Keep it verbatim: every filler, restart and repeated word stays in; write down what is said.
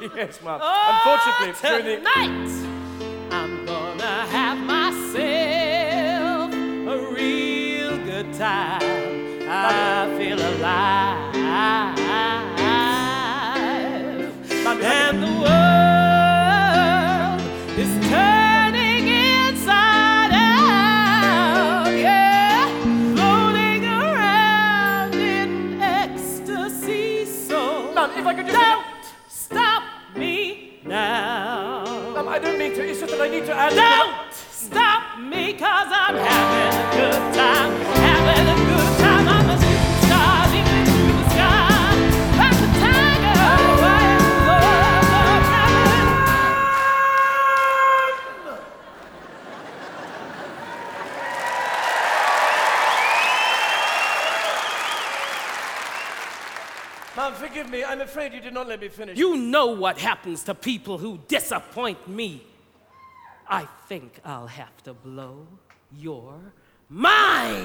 Yes, Mum. Oh, Unfortunately, during the... tonight I'm gonna have myself a real good time. I feel alive. Mum, And the world is turning inside out, yeah, floating around in ecstasy. So, Mum, if I could just... don't stop me now. Mum, I don't mean to. It's just that I need to add... Don't stop me, cause I'm having a good time, having a good time. I'm a superstar, leaping through the sky, like a tiger. I am Lord, having Mum, forgive me. I'm afraid you did not let me finish. You know what happens to people who disappoint me. I think I'll have to blow your mind.